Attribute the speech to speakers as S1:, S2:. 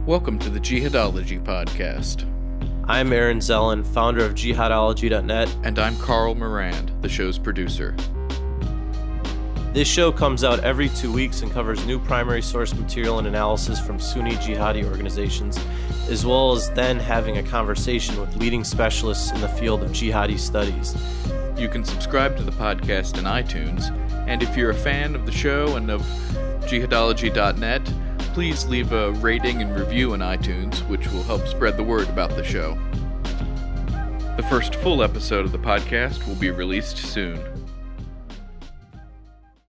S1: Welcome to the Jihadology Podcast.
S2: I'm Aaron Zellin, founder of Jihadology.net.
S1: And I'm Carl Morand, the show's producer.
S2: This show comes out every 2 weeks and covers new primary source material and analysis from Sunni jihadi organizations, as well as then having a conversation with leading specialists in the field of jihadi studies.
S1: You can subscribe to the podcast in iTunes, and if you're a fan of the show and of Jihadology.net, please leave a rating and review in iTunes, which will help spread the word about the show. The first full episode of the podcast will be released soon.